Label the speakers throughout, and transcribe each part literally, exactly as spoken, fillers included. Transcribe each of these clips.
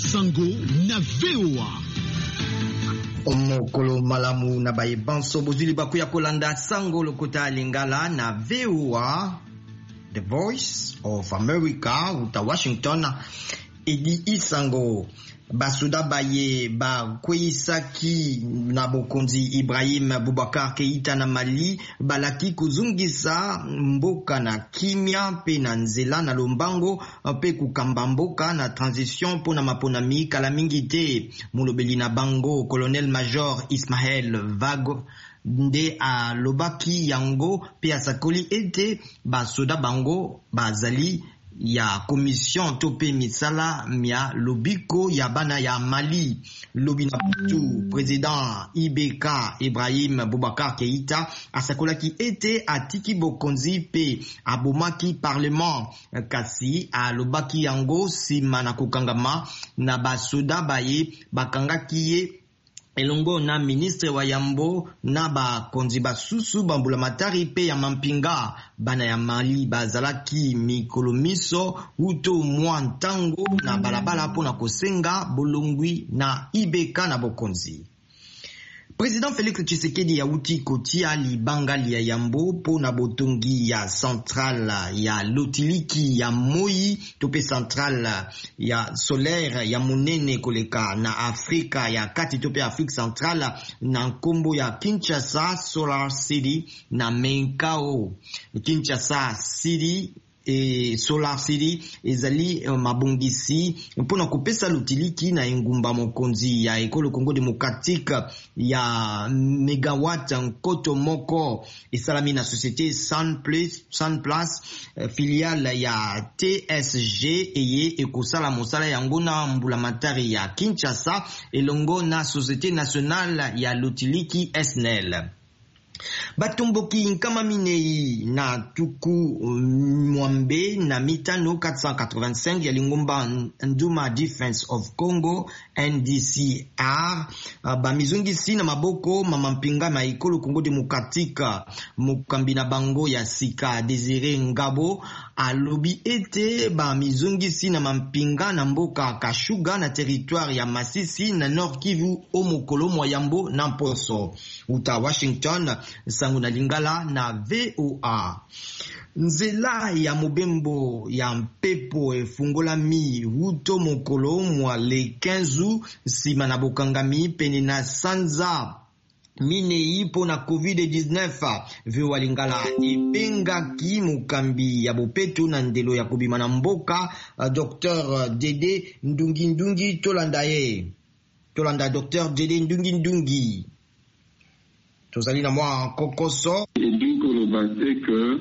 Speaker 1: Sango na V O A.
Speaker 2: Omokolo malamu na baye banso bozuli bakuya kolanda Sango lokota lingala na V O A, The Voice of America uta Washington. Edi Isango basuda baye ba kweisaki na bokonzi Ibrahim Boubacar Keïta na Mali balaki kuzungisa mboka na kimia pe na nzela na lombango pe kukamba mboka na transition pona maponami kala mingi te. Mulobeli na bango Colonel Major Ismaël Vago nde a lobaki yango pe asakoli ete basoda bango bazali ya commission tope misala mia lobiko ya bana ya Mali. Lobi na putu président I B K Ibrahim Boubacar Keïta asakolaki ete atiki bokonzi pe abomaki parlement kasi alobaki yango sima na kokangama na basoda baye bakangaki ye elongo na ministre wa yambo na ba konzi basusu bambula matari pe ya mampinga bana ya Mali bazalaki mikolo miso uto mwa ntango na balabala pona kosenga bolongwi na I B K na bokonzi. Président Félix Tshisekedi ya uti kotia libangali ya yambo po na botongi ya central ya lotiliki ya moi tope central ya solaire ya munene koleka na Afrika ya kati tope Afrique centrale na nkombo ya Kinshasa Solar City na Menkao. Kinshasa City e Solar City ezali uh, mabongisi mpona kopesa lotiliki na engumba mokonzi ya ekolo Congo Démocratique ya megawatt nkoto moko esalami na société Sunplace Sunplace uh, filiale ya T S G eye ekosala mosala yango na mbula matari ya Kinshasa elongo na société nationale ya lotiliki S N L. Batomboki nkama minei na tuku mwambe na mitano quatre cent quatre-vingt-cinq ya lingomba Nduma Defense of Congo N D C R ba mizungisi na maboko mamampinga na ekolo Congo Démocratique. Mukambi na bango ya sika Désiré Ngabo alobi ete ba mizungisi na mampinga na mboka Kashuga na territoire ya Masisi na Nord Kivu omokolo moyambo na Mposo uta Washington. Sango na lingala na V O A. Nzela ya mobembo ya mpepo efungolami uto mokolo mwa le quinze sima na bokangami pene na sanza minei po na COVID dix-neuf. V O A lingala epengaki mukambi ya bopetu na ndelo ya kobima na mboka Docteur Dede Ndungi Ndungi tolanda ye tolanda Docteur Dede Ndungi Ndungi tozali na mwa kokoso
Speaker 3: elingo lobate ke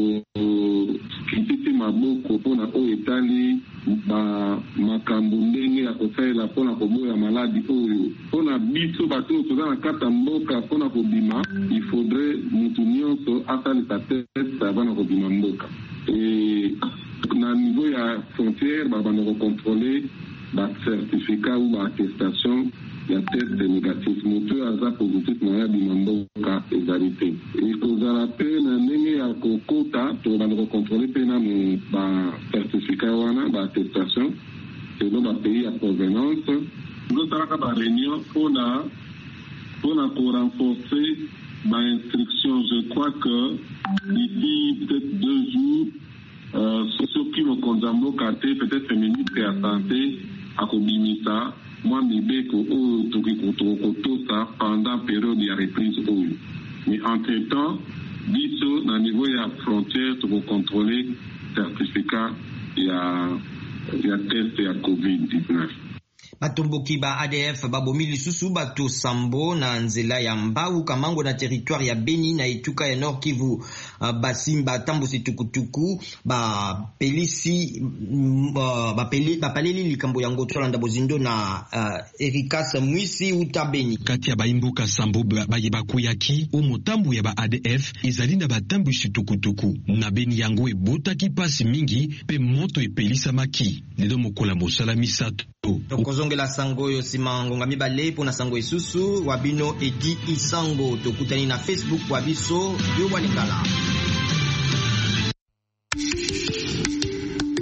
Speaker 3: kititi maboko pona oyo etali ba makambo ndenge ya kosalela pona koboya maladi oyo pona biso bato toza na kata mboka pona kobima il faudrait mutu nyonso asalisa test avant na kobima mboka e na niveau ya frontière babanda kocontrôler ba certificat ou ba attestation ya test négatif moto aza positif na ya bimamboka ezalité et kozala pe na ndenge ya kokota to banda kocontrôler pe na ba certificat wana ba attestation selon ba pays ya provenance notalaka ba réunion pona pona ko renforcer ba instruction. Je crois que d'ici peut-être deux jours euh, ceux qui me condamnent kate peut-être ministre ya santé akobimisa moi mibeko oyo tokikotokotosa pendant période ya reprise oyo. Mais entre-temps biso na niveau ya frontière tokocontrôler certificat ya ya test ya COVID dix-neuf.
Speaker 2: Batomboki ba A D F babomi lisusu bato sambo na nzela ya Mbau Kamango na territoire ya Beni na Ituka ya Nord Kivu. Uh, basimba tambusi tukutuku ba pelisi uh, ba peli ba paleli likambo yango tolanda bozindo na uh, Erika Samwisi uta Beni.
Speaker 1: Kati ya baimbuka sambo baye bakuyaki o motambu ya ba A D F ezali na batambusi tukutuku na Beni yango ebotaki pasi mingi pe moto epelisa maki ledo mokola mosala misato.
Speaker 2: Tokozongela sango yo sima ngonga mibale pona sango isusu wabino edi isango tokutani na Facebook wabiso yo walingala.